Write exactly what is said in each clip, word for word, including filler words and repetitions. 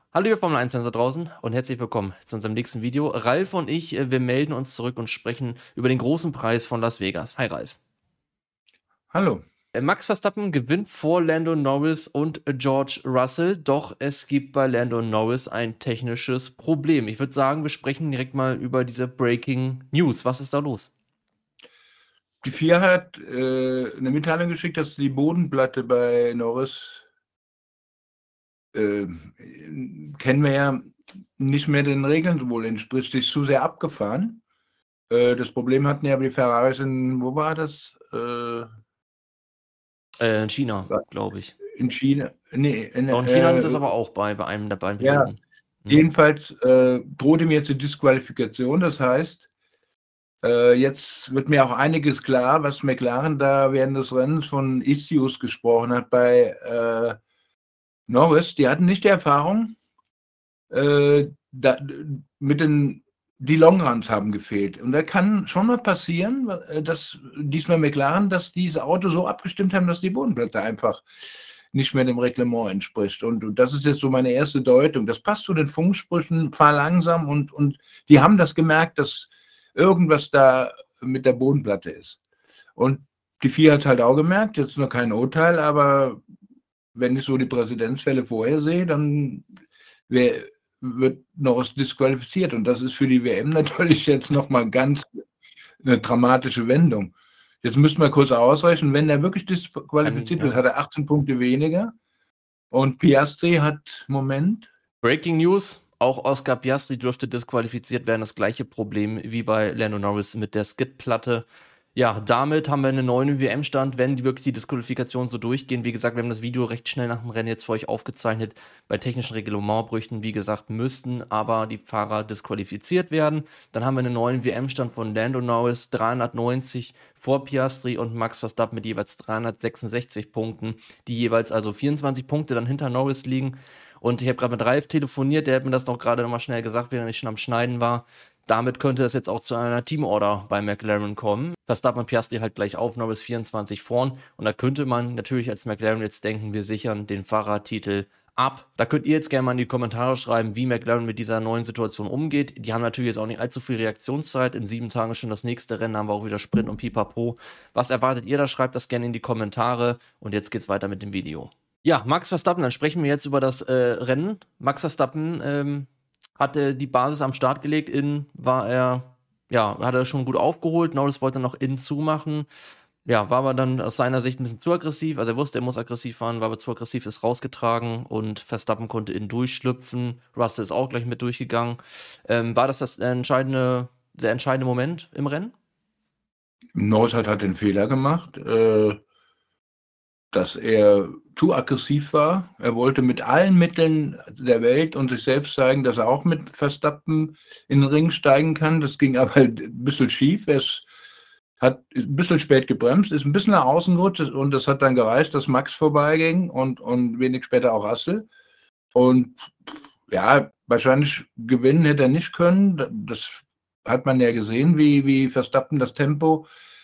Hallo ihr Formel eins Fans da draußen und herzlich willkommen zu unserem nächsten Video. Ralf und ich, äh, wir melden uns zurück und sprechen über den großen Preis von Las Vegas. Hi Ralf. Hallo. Äh, Max Verstappen gewinnt vor Lando Norris und äh, George Russell, doch es gibt bei Lando Norris ein technisches Problem. Ich würde sagen, wir sprechen direkt mal über diese Breaking News. Was ist da los? Die F I A hat äh, eine Mitteilung geschickt, dass die Bodenplatte bei Norris, äh, kennen wir ja, nicht mehr den Regeln wohl entspricht, ist zu sehr abgefahren. Äh, das Problem hatten ja die Ferraris in, wo war das? Äh, Äh, in China, glaube ich. in China. Nee, in, Auch in China hatten äh, sie es aber auch bei, bei einem der beiden ja, Piloten. Mhm. jedenfalls äh, droht ihm jetzt die Disqualifikation. Das heißt, äh, jetzt wird mir auch einiges klar, was McLaren da während des Rennens von Issues gesprochen hat bei äh, Norris. Die hatten nicht die Erfahrung, äh, da, mit den, die Longruns haben gefehlt. Und da kann schon mal passieren, äh, dass diesmal McLaren, dass diese Auto so abgestimmt haben, dass die Bodenplatte einfach nicht mehr dem Reglement entspricht. Und, und das ist jetzt so meine erste Deutung. Das passt zu den Funksprüchen, fahr langsam, und, und die haben das gemerkt, dass irgendwas da mit der Bodenplatte ist. Und die F I A hat halt auch gemerkt, jetzt noch kein Urteil, aber wenn ich so die Präzedenzfälle vorher sehe, dann wär, wird Norris disqualifiziert. Und das ist für die W M natürlich jetzt nochmal ganz eine dramatische Wendung. Jetzt müssten wir kurz ausrechnen, wenn er wirklich Kann, disqualifiziert wird, ja. hat er achtzehn Punkte weniger. Und Piastri hat, Moment. Breaking News, auch Oscar Piastri dürfte disqualifiziert werden. Das gleiche Problem wie bei Lando Norris mit der Skidplatte. Ja, damit haben wir einen neuen W M-Stand, wenn die wirklich die Disqualifikationen so durchgehen. Wie gesagt, wir haben das Video recht schnell nach dem Rennen jetzt für euch aufgezeichnet. Bei technischen Reglementbrüchen, wie gesagt, müssten aber die Fahrer disqualifiziert werden. Dann haben wir einen neuen W M-Stand von Lando Norris, dreihundertneunzig vor Piastri und Max Verstappen mit jeweils dreihundertsechsundsechzig Punkten, die jeweils also vierundzwanzig Punkte dann hinter Norris liegen. Und ich habe gerade mit Ralf telefoniert, der hat mir das noch gerade nochmal schnell gesagt, während ich schon am Schneiden war. Damit könnte es jetzt auch zu einer Teamorder bei McLaren kommen. Verstappen und Piastri halt gleich auf, Norris vierundzwanzig vorn. Und da könnte man natürlich als McLaren jetzt denken, wir sichern den Fahrertitel ab. Da könnt ihr jetzt gerne mal in die Kommentare schreiben, wie McLaren mit dieser neuen Situation umgeht. Die haben natürlich jetzt auch nicht allzu viel Reaktionszeit. In sieben Tagen ist schon das nächste Rennen, haben wir auch wieder Sprint und Pipapo. Was erwartet ihr da? Schreibt das gerne in die Kommentare. Und jetzt geht's weiter mit dem Video. Ja, Max Verstappen, dann sprechen wir jetzt über das äh, Rennen. Max Verstappen ähm, hatte die Basis am Start gelegt. Innen war er, ja, hat er schon gut aufgeholt. Norris wollte noch innen zumachen. Ja, war aber dann aus seiner Sicht ein bisschen zu aggressiv. Also er wusste, er muss aggressiv fahren, war aber zu aggressiv, ist rausgetragen und Verstappen konnte innen durchschlüpfen. Russell ist auch gleich mit durchgegangen. Ähm, war das das entscheidende, der entscheidende Moment im Rennen? Norris hat halt den Fehler gemacht, äh, dass er zu aggressiv war. Er wollte mit allen Mitteln der Welt und sich selbst zeigen, dass er auch mit Verstappen in den Ring steigen kann. Das ging aber ein bisschen schief. Er hat ein bisschen spät gebremst, ist ein bisschen nach außen gerutscht, und das hat dann gereicht, dass Max vorbeiging und, und wenig später auch Russell. Und ja, wahrscheinlich gewinnen hätte er nicht können. Das hat man ja gesehen, wie, wie Verstappen das Tempo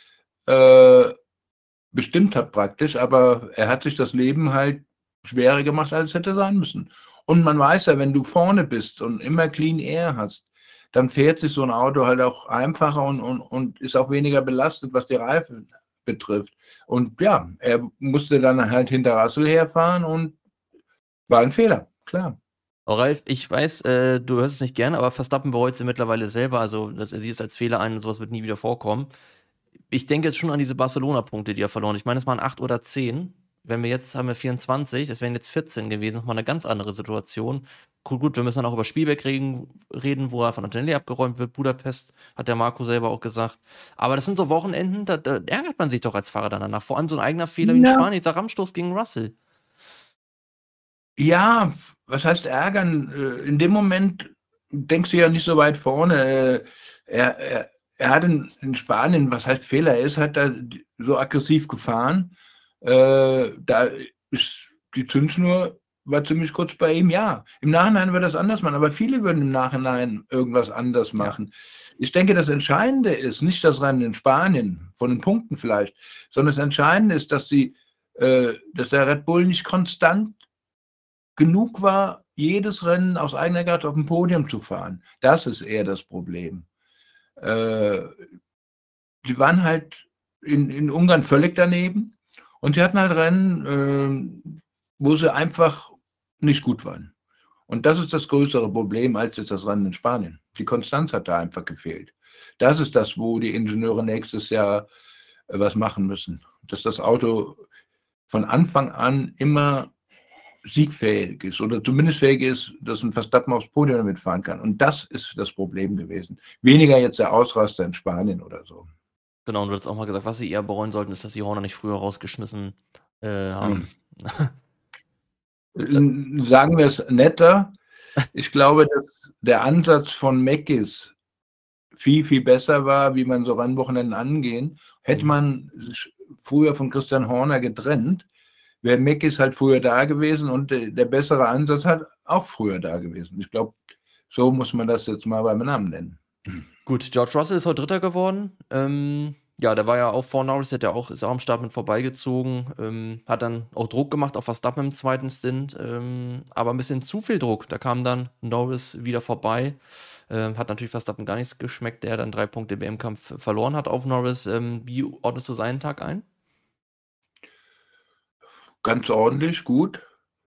äh, bestimmt hat praktisch, aber er hat sich das Leben halt schwerer gemacht, als es hätte sein müssen. Und man weiß ja, wenn du vorne bist und immer Clean Air hast, dann fährt sich so ein Auto halt auch einfacher und, und, und ist auch weniger belastet, was die Reifen betrifft. Und ja, er musste dann halt hinter Russell herfahren und war ein Fehler, klar. Oh, Ralf, ich weiß, äh, du hörst es nicht gerne, aber Verstappen bereut sie mittlerweile selber, also dass er sieht es als Fehler ein und sowas wird nie wieder vorkommen. Ich denke jetzt schon an diese Barcelona-Punkte, die er verloren. Ich meine, es waren acht oder zehn. Wenn wir jetzt haben wir vierundzwanzig, das wären jetzt vierzehn gewesen, nochmal eine ganz andere Situation. Gut, gut, wir müssen dann auch über Spielberg reden, reden, wo er von Antonelli abgeräumt wird. Budapest, hat der Marco selber auch gesagt. Aber das sind so Wochenenden, da, da ärgert man sich doch als Fahrer danach. Vor allem so ein eigener Fehler wie in Ja. Spanien, dieser Rammstoß gegen Russell. Ja, was heißt ärgern? Äh, In dem Moment denkst du ja nicht so weit vorne. Äh, Er, er, er hat in, in Spanien, was heißt Fehler, er ist halt da so aggressiv gefahren. Äh, da ist die Zündschnur war ziemlich kurz bei ihm. Ja, im Nachhinein wird das anders machen, aber viele würden im Nachhinein irgendwas anders Ja. machen. Ich denke, das Entscheidende ist nicht das Rennen in Spanien, von den Punkten vielleicht, sondern das Entscheidende ist, dass, die, äh, dass der Red Bull nicht konstant genug war, jedes Rennen aus eigener Kraft auf dem Podium zu fahren. Das ist eher das Problem. Äh, die waren halt in, in Ungarn völlig daneben und sie hatten halt Rennen, äh, wo sie einfach nicht gut waren. Und das ist das größere Problem als jetzt das Rennen in Spanien. Die Konstanz hat da einfach gefehlt. Das ist das, wo die Ingenieure nächstes Jahr äh, was machen müssen. Dass das Auto von Anfang an immer siegfähig ist oder zumindest fähig ist, dass ein Verstappen aufs Podium mitfahren kann. Und das ist das Problem gewesen. Weniger jetzt der Ausraster in Spanien oder so. Genau, und du hast auch mal gesagt, was sie eher bereuen sollten, ist, dass sie Horner nicht früher rausgeschmissen äh, haben. Hm. Sagen wir es netter. Ich glaube, dass der Ansatz von Meckis viel, viel besser war, wie man so Rennwochenenden angehen. Hätte Mhm. man sich früher von Christian Horner getrennt, wäre Meckis halt früher da gewesen und der, der bessere Ansatz hat auch früher da gewesen. Ich glaube, so muss man das jetzt mal beim Namen nennen. Gut, George Russell ist heute Dritter geworden. Ähm, ja, der war ja auch vor Norris, der hat ja auch, ist auch am Start mit vorbeigezogen. Ähm, hat dann auch Druck gemacht auf Verstappen im zweiten Stint. Ähm, aber ein bisschen zu viel Druck. Da kam dann Norris wieder vorbei. Ähm, hat natürlich Verstappen gar nichts geschmeckt, der dann drei Punkte im W M-Kampf verloren hat auf Norris. Ähm, wie ordnest du seinen Tag ein? Ganz ordentlich, gut.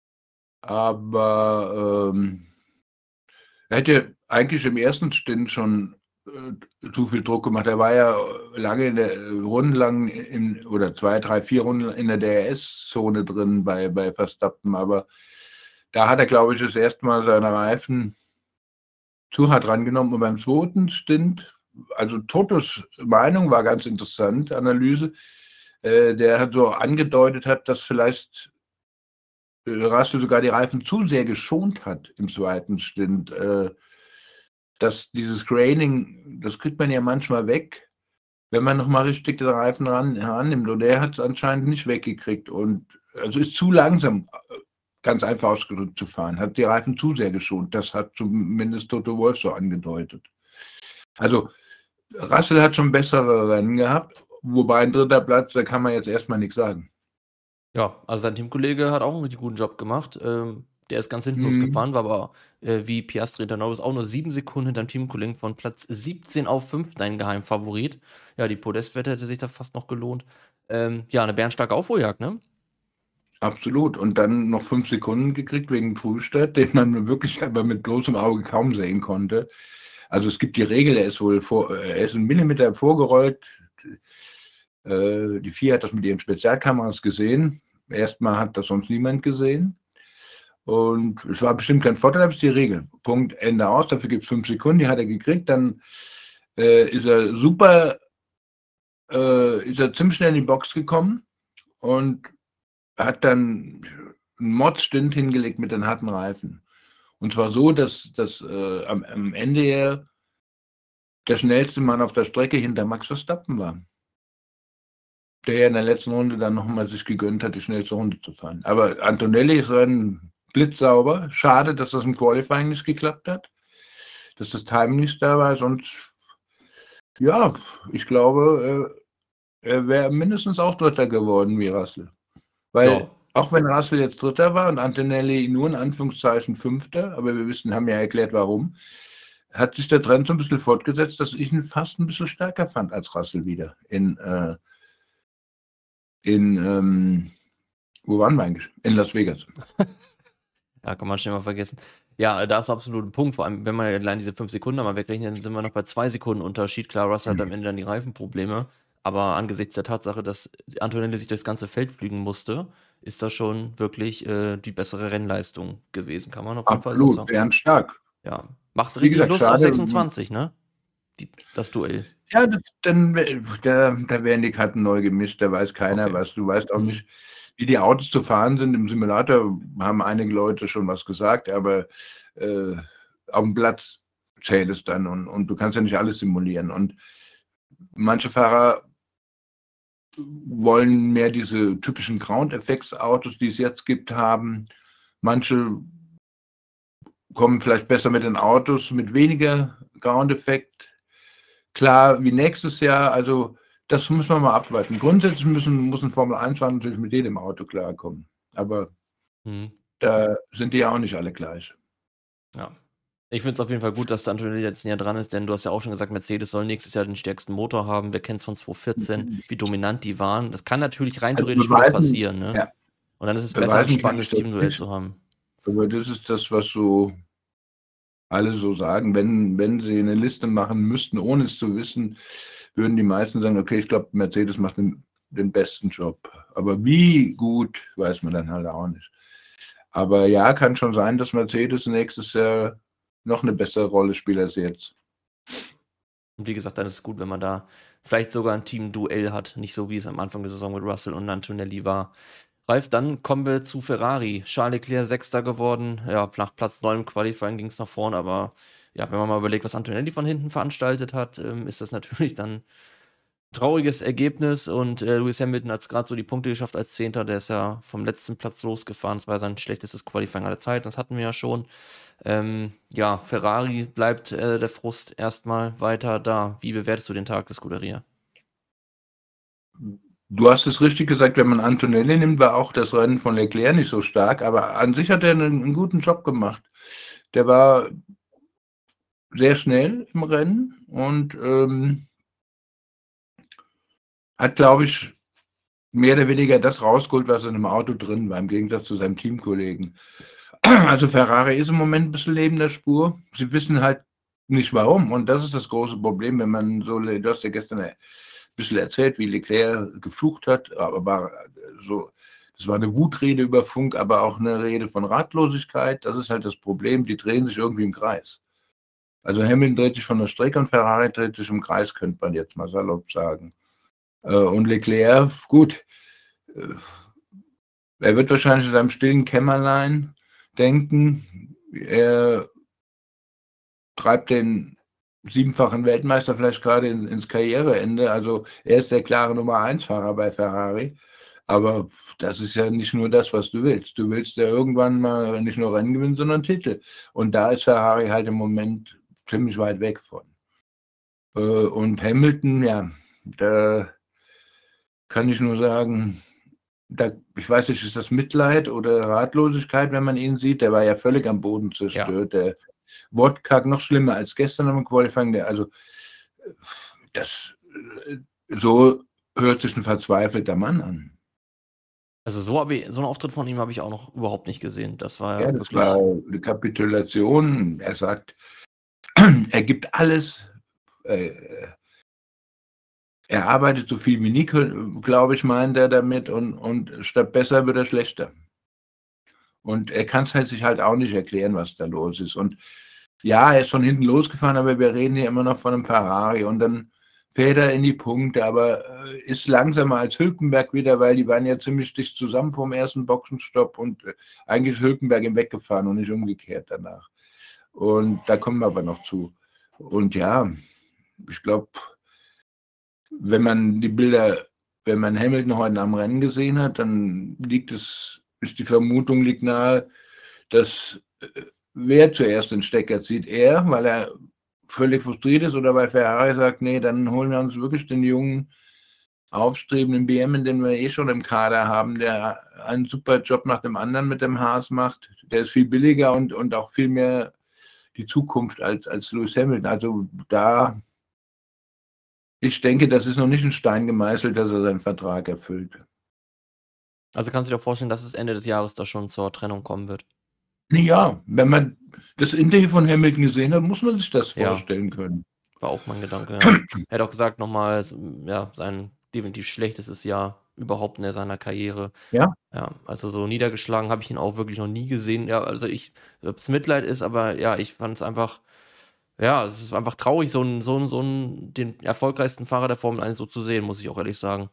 Aber ähm, er hätte eigentlich im ersten Stint schon äh, zu viel Druck gemacht. Er war ja lange in der rundenlang in, oder zwei, drei, vier Runden in der D R S-Zone drin bei, bei Verstappen, aber da hat er, glaube ich, das erste Mal seine Reifen zu hart rangenommen. Und beim zweiten Stint, also Totos Meinung war ganz interessant, Analyse, äh, der hat so angedeutet hat, dass vielleicht äh, Russell sogar die Reifen zu sehr geschont hat im zweiten Stint. Äh, dass dieses Graining, das kriegt man ja manchmal weg, wenn man nochmal richtig den Reifen ran, herannimmt. Und er hat es anscheinend nicht weggekriegt und also ist zu langsam, ganz einfach ausgedrückt, zu fahren. Hat die Reifen zu sehr geschont. Das hat zumindest Toto Wolff so angedeutet. Also Russell hat schon bessere Rennen gehabt, wobei ein dritter Platz, da kann man jetzt erstmal nichts sagen. Ja, also sein Teamkollege hat auch einen richtig guten Job gemacht. Ähm, der ist ganz hinten Mhm. losgefahren, war aber äh, wie Piastri hinter Norris auch nur sieben Sekunden hinter dem Teamkollegen von Platz siebzehn auf fünf, dein Geheimfavorit. Ja, die Podestwette hätte sich da fast noch gelohnt. Ähm, ja, eine bärenstarke Aufholjagd, ne? Absolut. Und dann noch fünf Sekunden gekriegt wegen Frühstart, den man wirklich aber mit bloßem Auge kaum sehen konnte. Also es gibt die Regel, er ist wohl vor, er ist einen Millimeter vorgerollt. Äh, die F I A hat das mit ihren Spezialkameras gesehen. Erstmal hat das sonst niemand gesehen. Und es war bestimmt kein Vorteil, aber es ist die Regel. Punkt, Ende aus. Dafür gibt es fünf Sekunden, die hat er gekriegt. Dann äh, ist er super, äh, ist er ziemlich schnell in die Box gekommen und hat dann einen Mod-Stint hingelegt mit den harten Reifen. Und zwar so, dass, dass äh, am, am Ende er der schnellste Mann auf der Strecke hinter Max Verstappen war. Der in der letzten Runde dann nochmal sich gegönnt hat, die schnellste Runde zu fahren. Aber Antonelli ist ein blitzsauber. Schade, dass das im Qualifying nicht geklappt hat. Dass das Timing nicht da war. Sonst, ja, ich glaube, äh, er wäre mindestens auch Dritter geworden wie Russell. Weil, Ja. auch wenn Russell jetzt Dritter war und Antonelli nur in Anführungszeichen Fünfter, aber wir wissen, haben ja erklärt, warum, hat sich der Trend so ein bisschen fortgesetzt, dass ich ihn fast ein bisschen stärker fand als Russell wieder. In, äh, in ähm, wo waren wir eigentlich? In Las Vegas. Ja, kann man schnell mal vergessen. Ja, da ist absolut ein Punkt. Vor allem, wenn man allein diese fünf Sekunden mal wegrechnet, dann sind wir noch bei zwei Sekunden Unterschied. Klar, Russell hat am Ende dann die Reifenprobleme. Aber angesichts der Tatsache, dass Antonelli sich durchs ganze Feld fliegen musste, ist das schon wirklich äh, die bessere Rennleistung gewesen. Kann man auf jeden Fall so Absolut, sagen. Bernd stark. Ja, macht Wie richtig gesagt, Lust auf schade. sechsundzwanzig, ne? Die, das Duell. Ja, das, dann, da, da werden die Karten neu gemischt, da weiß keiner Okay. was. Du weißt auch Mhm. nicht, wie die Autos zu fahren sind. Im Simulator haben einige Leute schon was gesagt, aber äh, auf dem Platz zählt es dann und, und du kannst ja nicht alles simulieren. Und manche Fahrer wollen mehr diese typischen Ground-Effects-Autos, die es jetzt gibt, haben. Manche kommen vielleicht besser mit den Autos mit weniger Ground-Effekt klar wie nächstes Jahr. Also das müssen wir mal abwarten. Grundsätzlich müssen, muss ein Formel eins Fahrer natürlich mit jedem Auto klarkommen. Aber Mhm. Da sind die ja auch nicht alle gleich. Ja. Ich finde es auf jeden Fall gut, dass der Antonelli jetzt näher dran ist, denn du hast ja auch schon gesagt, Mercedes soll nächstes Jahr den stärksten Motor haben. Wir kennen es von zwanzig vierzehn, wie dominant die waren. Das kann natürlich rein Also theoretisch wieder beweisen, passieren, ne? ja, Und dann ist es besser, ein beweisen kann ich spannendes das Teamduell nicht. zu haben. Aber das ist das, was so alle so sagen. Wenn, wenn sie eine Liste machen müssten, ohne es zu wissen, würden die meisten sagen, okay, ich glaube, Mercedes macht den, den besten Job. Aber wie gut, weiß man dann halt auch nicht. Aber ja, kann schon sein, dass Mercedes nächstes Jahr noch eine bessere Rolle spielt als jetzt. Und wie gesagt, dann ist es gut, wenn man da vielleicht sogar ein Team-Duell hat. Nicht so, wie es am Anfang der Saison mit Russell und Antonelli war. Ralf, dann kommen wir zu Ferrari. Charles Leclerc Sechster geworden. Ja, nach Platz neun im Qualifying ging es nach vorne, aber ja, wenn man mal überlegt, was Antonelli von hinten veranstaltet hat, ähm, ist das natürlich dann ein trauriges Ergebnis und äh, Lewis Hamilton hat es gerade so die Punkte geschafft als Zehnter, der ist ja vom letzten Platz losgefahren, das war sein schlechtestes Qualifying aller Zeiten, das hatten wir ja schon. Ähm, ja, Ferrari bleibt äh, der Frust erstmal weiter da. Wie bewertest du den Tag des Scuderia? Du hast es richtig gesagt, wenn man Antonelli nimmt, war auch das Rennen von Leclerc nicht so stark, aber an sich hat er einen, einen guten Job gemacht. Der war sehr schnell im Rennen und ähm, hat, glaube ich, mehr oder weniger das rausgeholt, was in dem Auto drin war, im Gegensatz zu seinem Teamkollegen. Also Ferrari ist im Moment ein bisschen neben der Spur. Sie wissen halt nicht warum. Und das ist das große Problem, wenn man so, du hast ja gestern ein bisschen erzählt, wie Leclerc geflucht hat, aber war so, das war eine Wutrede über Funk, aber auch eine Rede von Ratlosigkeit. Das ist halt das Problem, die drehen sich irgendwie im Kreis. Also Hamilton dreht sich von der Strecke und Ferrari dreht sich im Kreis, könnte man jetzt mal salopp sagen. Und Leclerc, gut, er wird wahrscheinlich in seinem stillen Kämmerlein denken, er treibt den siebenfachen Weltmeister vielleicht gerade in, ins Karriereende. Also er ist der klare Nummer eins Fahrer bei Ferrari. Aber das ist ja nicht nur das, was du willst. Du willst ja irgendwann mal nicht nur Rennen gewinnen, sondern Titel. Und da ist Ferrari halt im Moment ziemlich weit weg von. Und Hamilton, ja, da kann ich nur sagen, da, ich weiß nicht, ist das Mitleid oder Ratlosigkeit, wenn man ihn sieht? Der war ja völlig am Boden zerstört. Ja. Der Wortkarg noch schlimmer als gestern am Qualifying. Der, also, das, so hört sich ein verzweifelter Mann an. Also so, ich, so einen Auftritt von ihm habe ich auch noch überhaupt nicht gesehen. Das war ja, ja das wirklich war eine Kapitulation. Er sagt, er gibt alles. Äh, Er arbeitet so viel wie nie, glaube ich, meint er damit, und, und statt besser wird er schlechter. Und er kann es halt sich halt auch nicht erklären, was da los ist. Und ja, er ist von hinten losgefahren, aber wir reden hier immer noch von einem Ferrari. Und dann fährt er in die Punkte, aber ist langsamer als Hülkenberg wieder, weil die waren ja ziemlich dicht zusammen vom ersten Boxenstopp und eigentlich ist Hülkenberg ihm weggefahren und nicht umgekehrt danach. Und da kommen wir aber noch zu. Und ja, ich glaube, wenn man die Bilder, wenn man Hamilton heute am Rennen gesehen hat, dann liegt es, ist die Vermutung liegt nahe, dass wer zuerst den Stecker zieht, er, weil er völlig frustriert ist, oder weil Ferrari sagt, nee, dann holen wir uns wirklich den jungen, aufstrebenden B M, den wir eh schon im Kader haben, der einen super Job nach dem anderen mit dem Haas macht. Der ist viel billiger und, und auch viel mehr die Zukunft als, als Lewis Hamilton. Also da, ich denke, das ist noch nicht ein Stein gemeißelt, dass er seinen Vertrag erfüllt. Also kannst du dir vorstellen, dass es Ende des Jahres da schon zur Trennung kommen wird? Ja, wenn man das Interview von Hamilton gesehen hat, muss man sich das ja. vorstellen können. War auch mein Gedanke, ja. Er hat auch gesagt, nochmal, ja, sein definitiv schlechtestes Jahr überhaupt in seiner Karriere. Ja. Ja, also so niedergeschlagen habe ich ihn auch wirklich noch nie gesehen. Ja, also ich, ob es Mitleid ist, aber ja, ich fand es einfach, ja, es ist einfach traurig, so einen, so einen, so einen, den erfolgreichsten Fahrer der Formel eins so zu sehen, muss ich auch ehrlich sagen.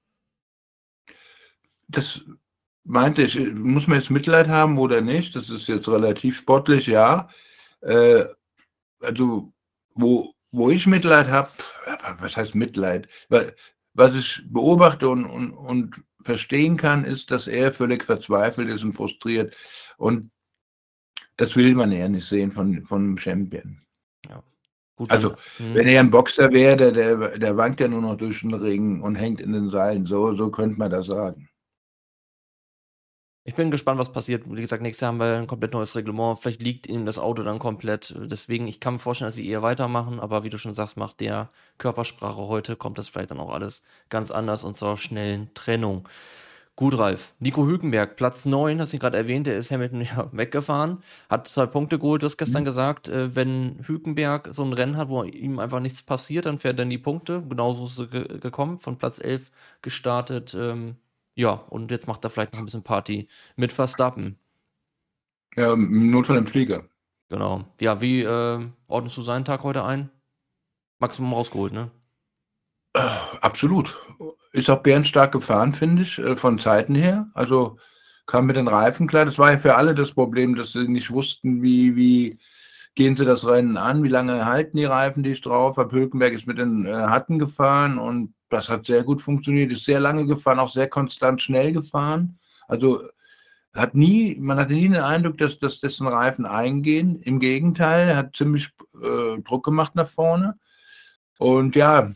Das meinte ich, muss man jetzt Mitleid haben oder nicht? Das ist jetzt relativ sportlich, ja. Äh, also, wo, wo ich Mitleid habe, was heißt Mitleid? Was ich beobachte und, und, und verstehen kann, ist, dass er völlig verzweifelt ist und frustriert. Und das will man eher nicht sehen von, von einem Champion. Ja. Gut, also, dann, wenn er ein Boxer wäre, der, der, der wankt ja nur noch durch den Ring und hängt in den Seilen. So, so könnte man das sagen. Ich bin gespannt, was passiert. Wie gesagt, nächstes Jahr haben wir ein komplett neues Reglement. Vielleicht liegt ihm das Auto dann komplett. Deswegen, ich kann mir vorstellen, dass sie eher weitermachen. Aber wie du schon sagst, macht der Körpersprache heute, kommt das vielleicht dann auch alles ganz anders und zur schnellen Trennung. Gut, Ralf. Nico Hülkenberg, Platz neun, hast du ihn gerade erwähnt, der ist Hamilton ja weggefahren, hat zwei Punkte geholt. Du hast gestern Mhm. gesagt, äh, wenn Hülkenberg so ein Rennen hat, wo ihm einfach nichts passiert, dann fährt er in die Punkte. Genauso ist es ge gekommen, von Platz elf gestartet. Ähm, ja, und jetzt macht er vielleicht noch ein bisschen Party mit Verstappen. Ja, im Notfall im Flieger. Genau. Ja, wie äh, ordnest du seinen Tag heute ein? Maximum rausgeholt, ne? Äh, absolut. Ist auch bärenstark gefahren, finde ich, äh, von Zeiten her. Also kam mit den Reifen klar. Das war ja für alle das Problem, dass sie nicht wussten, wie, wie gehen sie das Rennen an, wie lange halten die Reifen dich drauf. Herr Hülkenberg ist mit den äh, Harten gefahren und das hat sehr gut funktioniert, ist sehr lange gefahren, auch sehr konstant schnell gefahren. Also hat nie, man hatte nie den Eindruck, dass, dass dessen Reifen eingehen. Im Gegenteil, er hat ziemlich äh, Druck gemacht nach vorne. Und ja,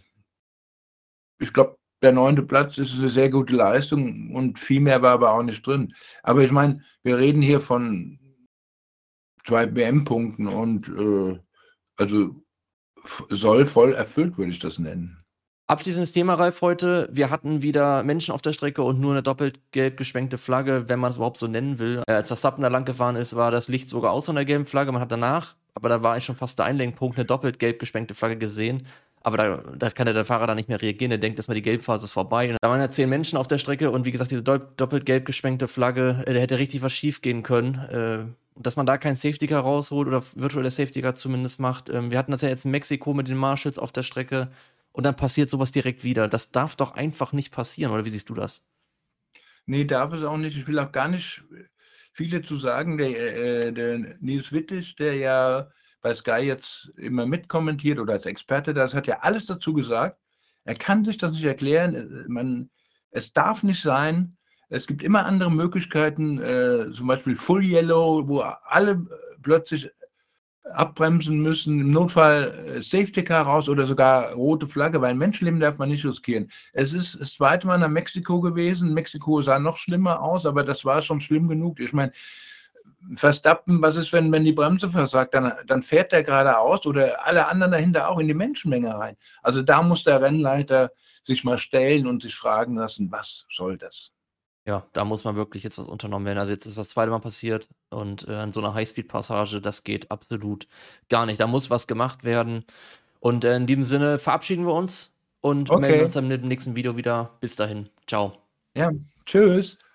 ich glaube, der neunte Platz ist eine sehr gute Leistung und viel mehr war aber auch nicht drin. Aber ich meine, wir reden hier von zwei W M-Punkten und äh, also soll voll erfüllt, würde ich das nennen. Abschließendes Thema, Ralf, heute. Wir hatten wieder Menschen auf der Strecke und nur eine doppelt gelb geschwenkte Flagge, wenn man es überhaupt so nennen will. Äh, als Verstappen da lang gefahren ist, war das Licht sogar aus von der gelben Flagge. Man hat danach, aber da war eigentlich schon fast der Einlenkpunkt, eine doppelt gelb geschwenkte Flagge gesehen. Aber da, da kann der, der Fahrer dann nicht mehr reagieren. Er denkt erstmal, die Gelbphase ist vorbei. Und da waren ja zehn Menschen auf der Strecke und wie gesagt, diese doppelt gelb geschwenkte Flagge, äh, da hätte richtig was schief gehen können. Äh, dass man da keinen Safety Car rausholt oder virtuelle Safety Car zumindest macht. Ähm, wir hatten das ja jetzt in Mexiko mit den Marshalls auf der Strecke. Und dann passiert sowas direkt wieder. Das darf doch einfach nicht passieren, oder wie siehst du das? Nee, darf es auch nicht. Ich will auch gar nicht viele zu sagen. Der, äh, der Nils Wittich, der ja bei Sky jetzt immer mitkommentiert oder als Experte, das hat ja alles dazu gesagt. Er kann sich das nicht erklären. Man, es darf nicht sein. Es gibt immer andere Möglichkeiten, äh, zum Beispiel Full Yellow, wo alle plötzlich abbremsen müssen, im Notfall äh, Safety Car raus oder sogar rote Flagge, weil ein Menschenleben darf man nicht riskieren. Es ist das zweite Mal nach Mexiko gewesen. Mexiko sah noch schlimmer aus, aber das war schon schlimm genug. Ich meine, Verstappen, was ist, wenn, wenn die Bremse versagt? Dann, dann fährt der geradeaus oder alle anderen dahinter auch in die Menschenmenge rein. Also da muss der Rennleiter sich mal stellen und sich fragen lassen, was soll das? Ja, da muss man wirklich jetzt was unternommen werden. Also jetzt ist das zweite Mal passiert und äh, in so einer Highspeed-Passage, das geht absolut gar nicht. Da muss was gemacht werden. Und äh, in diesem Sinne verabschieden wir uns und melden Okay, uns dann im nächsten Video wieder. Bis dahin. Ciao. ja, tschüss.